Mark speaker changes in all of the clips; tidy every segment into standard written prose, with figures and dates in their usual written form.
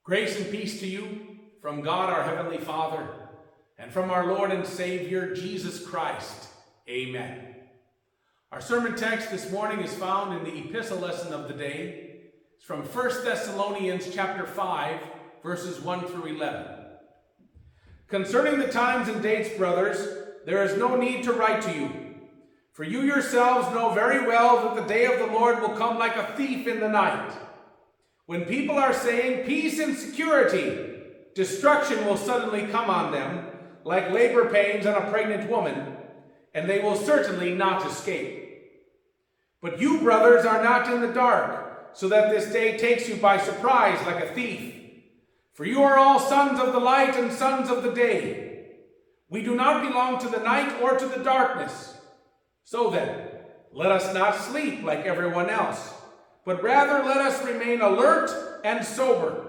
Speaker 1: Grace and peace to you from God our Heavenly Father and from our Lord and Savior Jesus Christ. Amen. Our sermon text this morning is found in the epistle lesson of the day. It's from 1 Thessalonians chapter 5, verses 1 through 11. Concerning the times and dates, brothers, there is no need to write to you, for you yourselves know very well that the day of the Lord will come like a thief in the night. When people are saying peace and security, destruction will suddenly come on them, like labor pains on a pregnant woman, and they will certainly not escape. But you, brothers, are not in the dark, so that this day takes you by surprise like a thief. For you are all sons of the light and sons of the day. We do not belong to the night or to the darkness. So then, let us not sleep like everyone else, but rather let us remain alert and sober.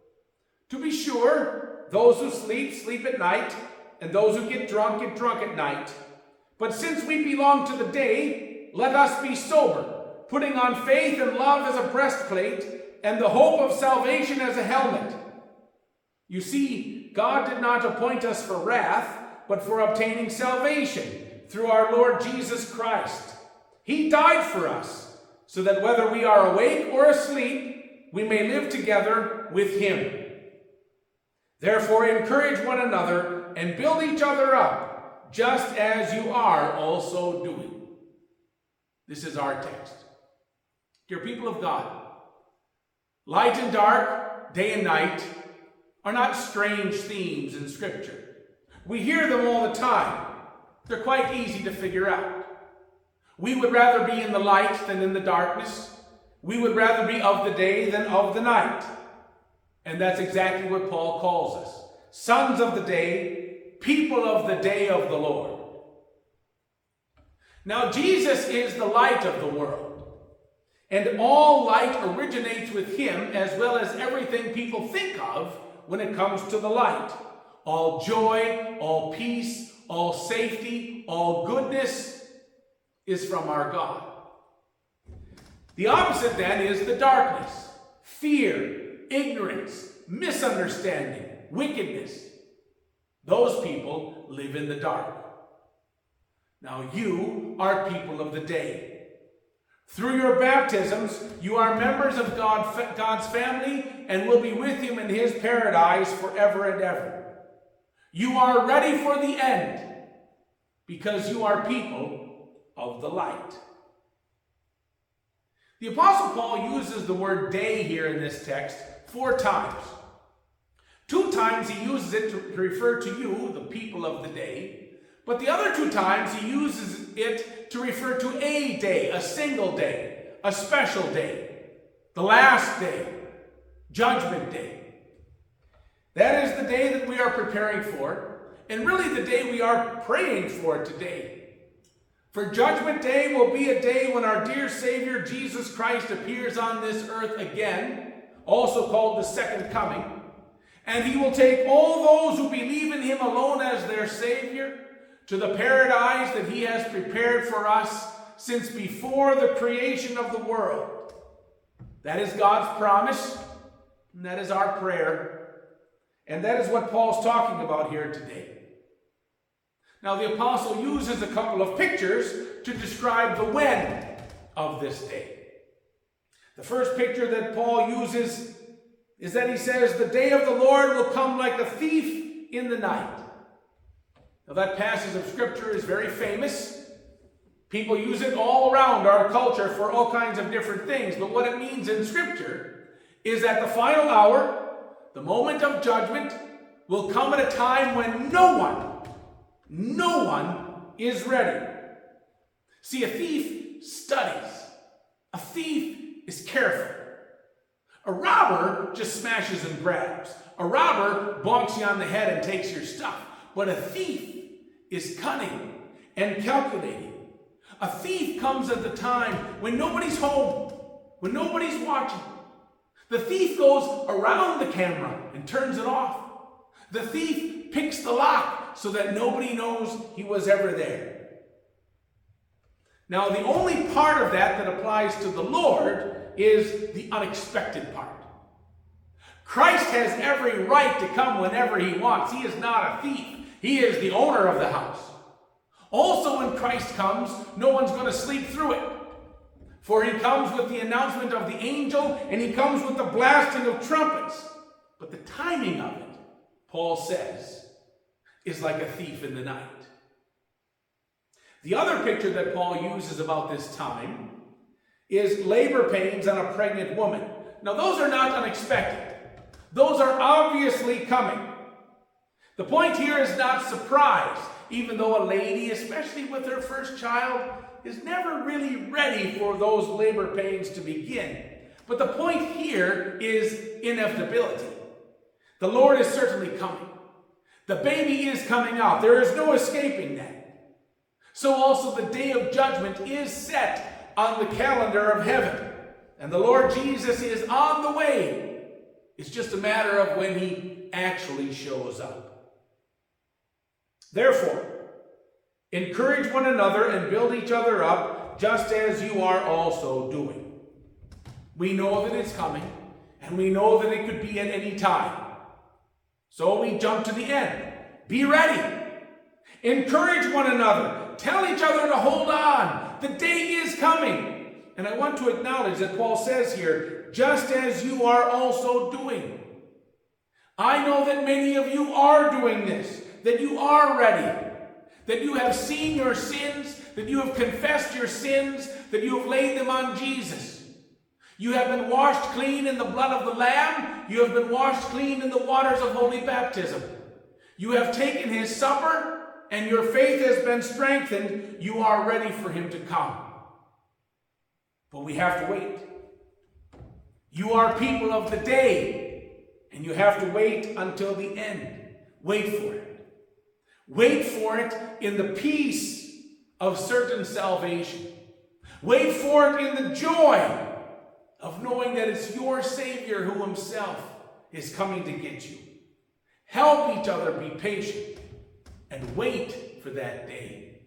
Speaker 1: To be sure, those who sleep, sleep at night, and those who get drunk at night. But since we belong to the day, let us be sober, putting on faith and love as a breastplate, and the hope of salvation as a helmet. You see, God did not appoint us for wrath, but for obtaining salvation through our Lord Jesus Christ. He died for us, so that whether we are awake or asleep, we may live together with him. Therefore, encourage one another and build each other up, just as you are also doing. This is our text. Dear people of God, light and dark, day and night, are not strange themes in Scripture. We hear them all the time. They're quite easy to figure out. We would rather be in the light than in the darkness. We would rather be of the day than of the night. And that's exactly what Paul calls us. Sons of the day, people of the day of the Lord. Now, Jesus is the light of the world. And all light originates with him, as well as everything people think of when it comes to the light. All joy, all peace, all safety, all goodness is from our God. The opposite then is the darkness, fear, ignorance, misunderstanding, wickedness. Those people live in the dark. Now you are people of the day. Through your baptisms, you are members of God's family and will be with him in his paradise forever and ever. You are ready for the end because you are people of the light. The Apostle Paul uses the word day here in this text 4 times. 2 times he uses it to refer to you, the people of the day, but the other 2 times he uses it to refer to a day, a single day, a special day, the last day, Judgment Day. That is the day that we are preparing for, and really the day we are praying for today. For Judgment Day will be a day when our dear Savior Jesus Christ appears on this earth again, also called the Second Coming, and he will take all those who believe in him alone as their Savior to the paradise that he has prepared for us since before the creation of the world. That is God's promise, and that is our prayer, and that is what Paul's talking about here today. Now, the apostle uses a couple of pictures to describe the when of this day. The first picture that Paul uses is that he says, the day of the Lord will come like a thief in the night. Now, that passage of Scripture is very famous. People use it all around our culture for all kinds of different things. But what it means in Scripture is that the final hour, the moment of judgment, will come at a time when no one is ready. See, a thief studies. A thief is careful. A robber just smashes and grabs. A robber bonks you on the head and takes your stuff. But a thief is cunning and calculating. A thief comes at the time when nobody's home, when nobody's watching. The thief goes around the camera and turns it off. The thief picks the lock so that nobody knows he was ever there. Now, the only part of that applies to the Lord is the unexpected part. Christ has every right to come whenever he wants. He is not a thief. He is the owner of the house. Also, when Christ comes, no one's going to sleep through it. For he comes with the announcement of the angel, and he comes with the blasting of trumpets. But the timing of it, Paul says, is like a thief in the night. The other picture that Paul uses about this time is labor pains on a pregnant woman. Now, those are not unexpected. Those are obviously coming. The point here is not surprise, even though a lady, especially with her first child, is never really ready for those labor pains to begin. But the point here is inevitability. The Lord is certainly coming. The baby is coming out. There is no escaping that. So also the day of judgment is set on the calendar of heaven. And the Lord Jesus is on the way. It's just a matter of when he actually shows up. Therefore, encourage one another and build each other up, just as you are also doing. We know that it's coming, and we know that it could be at any time. So we jump to the end. Be ready. Encourage one another. Tell each other to hold on. The day is coming. And I want to acknowledge that Paul says here, just as you are also doing. I know that many of you are doing this, that you are ready, that you have seen your sins, that you have confessed your sins, that you have laid them on Jesus. You have been washed clean in the blood of the Lamb. You have been washed clean in the waters of holy baptism. You have taken his supper, and your faith has been strengthened. You are ready for him to come. But we have to wait. You are people of the day, and you have to wait until the end. Wait for it. Wait for it in the peace of certain salvation. Wait for it in the joy of knowing that it's your Savior who himself is coming to get you. Help each other be patient and wait for that day.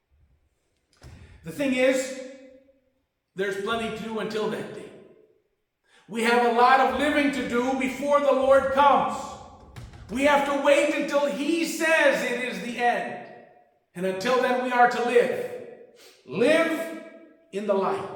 Speaker 1: The thing is, there's plenty to do until that day. We have a lot of living to do before the Lord comes. We have to wait until he says it is the end. And until then, we are to live. Live in the light.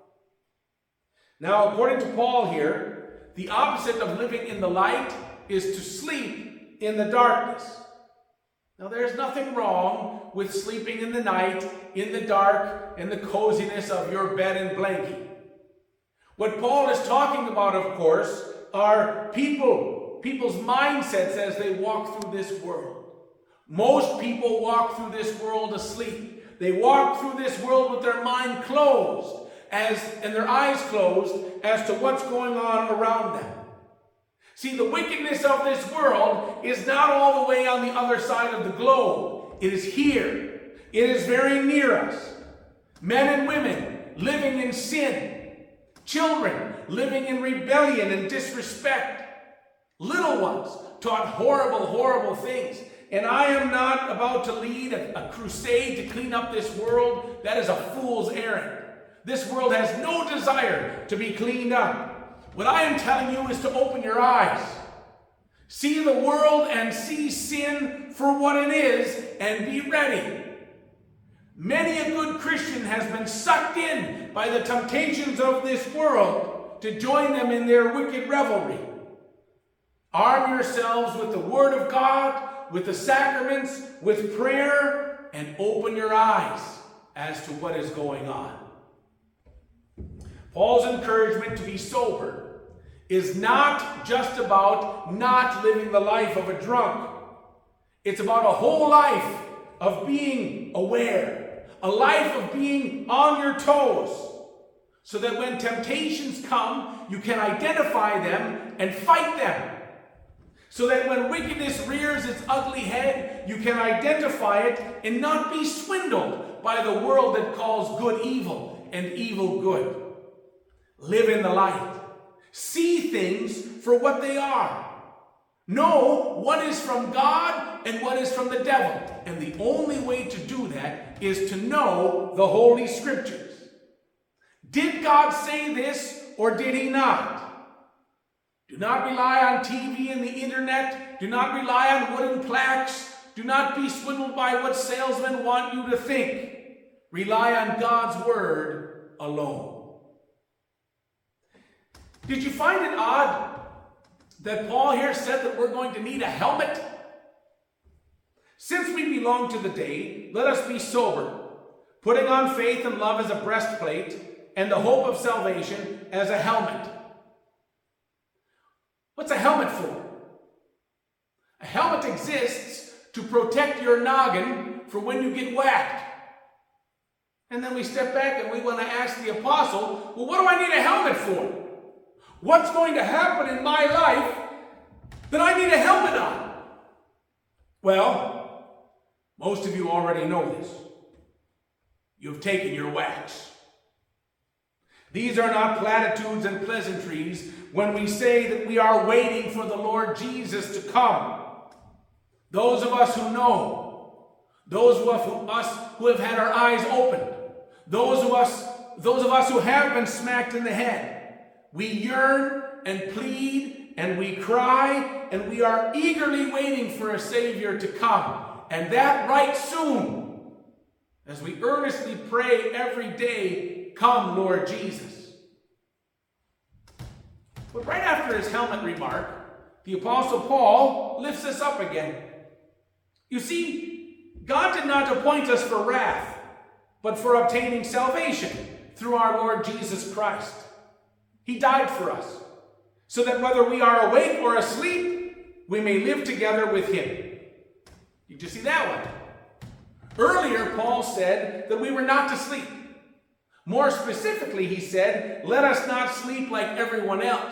Speaker 1: Now, according to Paul here, the opposite of living in the light is to sleep in the darkness. Now, there's nothing wrong with sleeping in the night, in the dark, in the coziness of your bed and blanket. What Paul is talking about, of course, are people's mindsets as they walk through this world. Most people walk through this world asleep. They walk through this world with their mind closed and their eyes closed as to what's going on around them. See, the wickedness of this world is not all the way on the other side of the globe. It is here. It is very near us. Men and women living in sin. Children living in rebellion and disrespect. Little ones taught horrible, horrible things. And I am not about to lead a crusade to clean up this world. That is a fool's errand. This world has no desire to be cleaned up. What I am telling you is to open your eyes. See the world and see sin for what it is and be ready. Many a good Christian has been sucked in by the temptations of this world to join them in their wicked revelry. Arm yourselves with the Word of God, with the sacraments, with prayer, and open your eyes as to what is going on. Paul's encouragement to be sober is not just about not living the life of a drunk. It's about a whole life of being aware, a life of being on your toes, so that when temptations come, you can identify them and fight them. So that when wickedness rears its ugly head, you can identify it and not be swindled by the world that calls good evil and evil good. Live in the light. See things for what they are. Know what is from God and what is from the devil. And the only way to do that is to know the Holy Scriptures. Did God say this or did he not? Do Do not rely on TV and the internet. Do not rely on wooden plaques. Do not be swindled by what salesmen want you to think. Rely on God's word alone. Did you find it odd that Paul here said that we're going to need a helmet? Since we belong to the day, let us be sober, putting on faith and love as a breastplate, and the hope of salvation as a helmet. What's a helmet for? A helmet exists to protect your noggin for when you get whacked. And then we step back and we want to ask the apostle, well, what do I need a helmet for? What's going to happen in my life that I need a helmet on? Well, most of you already know this. You've taken your whacks. These are not platitudes and pleasantries when we say that we are waiting for the Lord Jesus to come. Those of us who know, those of us who have had our eyes opened, those of us who have been smacked in the head, we yearn and plead and we cry and we are eagerly waiting for a Savior to come. And that right soon, as we earnestly pray every day, come, Lord Jesus. But right after his helmet remark, the Apostle Paul lifts us up again. You see, God did not appoint us for wrath, but for obtaining salvation through our Lord Jesus Christ. He died for us, so that whether we are awake or asleep, we may live together with him. Did you see that one? Earlier, Paul said that we were not to sleep. More specifically, he said, let us not sleep like everyone else.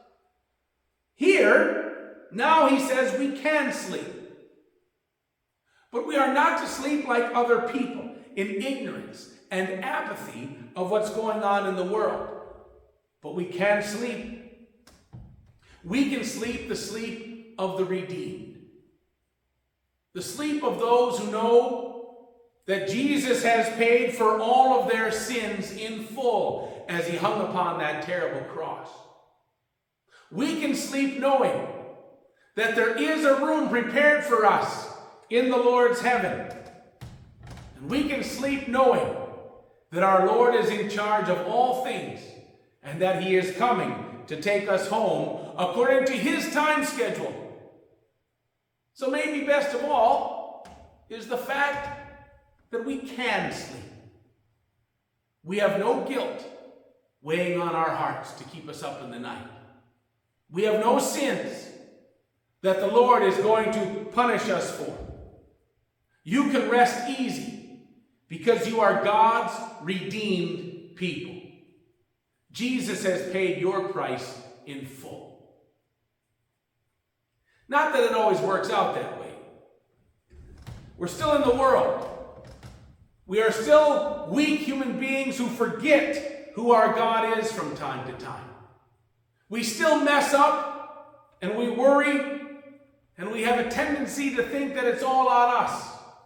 Speaker 1: Here, now he says we can sleep. But we are not to sleep like other people in ignorance and apathy of what's going on in the world. But we can sleep. We can sleep the sleep of the redeemed. The sleep of those who know that Jesus has paid for all of their sins in full as he hung upon that terrible cross. We can sleep knowing that there is a room prepared for us in the Lord's heaven. And we can sleep knowing that our Lord is in charge of all things and that he is coming to take us home according to his time schedule. So maybe best of all is the fact that we can sleep. We have no guilt weighing on our hearts to keep us up in the night. We have no sins that the Lord is going to punish us for. You can rest easy because you are God's redeemed people. Jesus has paid your price in full. Not that it always works out that way. We're still in the world. We are still weak human beings who forget who our God is from time to time. We still mess up and we worry and we have a tendency to think that it's all on us.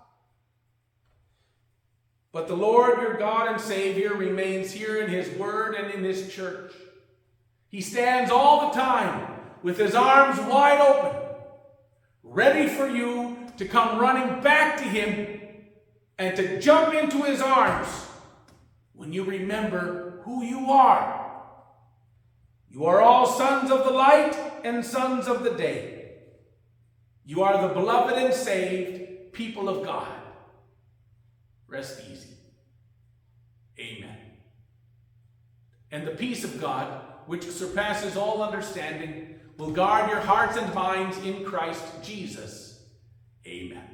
Speaker 1: But the Lord, your God and Savior, remains here in his word and in his church. He stands all the time with his arms wide open, ready for you to come running back to him and to jump into his arms when you remember who you are. You are all sons of the light and sons of the day. You are the beloved and saved people of God. Rest easy. Amen. And the peace of God, which surpasses all understanding, will guard your hearts and minds in Christ Jesus. Amen.